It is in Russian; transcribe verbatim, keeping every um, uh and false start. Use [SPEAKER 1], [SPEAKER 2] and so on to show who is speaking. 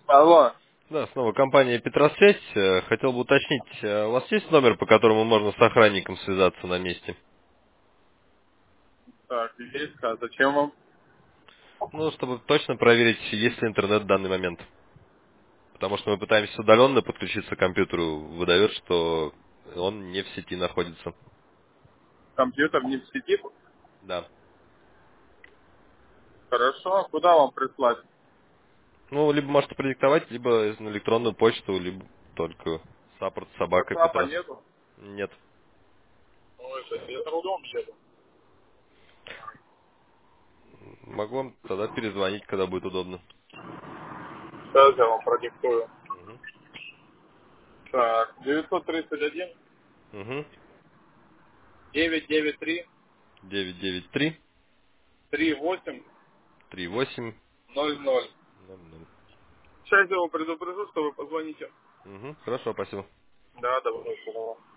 [SPEAKER 1] Алло.
[SPEAKER 2] Да, снова компания Петросвязь. Э, Хотел бы уточнить, э, у вас есть номер, по которому можно с охранником связаться на месте?
[SPEAKER 1] Так, есть, а зачем вам?
[SPEAKER 2] Ну, чтобы точно проверить, есть ли интернет в данный момент. Потому что мы пытаемся удаленно подключиться к компьютеру. Выдает, что он не в сети находится.
[SPEAKER 1] Компьютер не в сети?
[SPEAKER 2] Да.
[SPEAKER 1] Хорошо, а куда вам прислать?
[SPEAKER 2] Ну, либо можете продиктовать, либо на электронную почту, либо только саппорт собака
[SPEAKER 1] Ватсапа
[SPEAKER 2] Петрос.
[SPEAKER 1] нету?
[SPEAKER 2] Нет.
[SPEAKER 1] Ой, это я трудом еду.
[SPEAKER 2] Могу вам тогда перезвонить, когда будет удобно.
[SPEAKER 1] Сейчас я вам продиктую.
[SPEAKER 2] Угу.
[SPEAKER 1] Так, девятьсот тридцать один
[SPEAKER 2] Угу.
[SPEAKER 1] девятьсот девяносто три
[SPEAKER 2] девять девять три
[SPEAKER 1] тридцать восемь
[SPEAKER 2] три восемь
[SPEAKER 1] ноль ноль.
[SPEAKER 2] ноль ноль.
[SPEAKER 1] Сейчас я его предупрежу, что вы позвоните.
[SPEAKER 2] Угу. Хорошо, спасибо.
[SPEAKER 1] Да, давай, давай.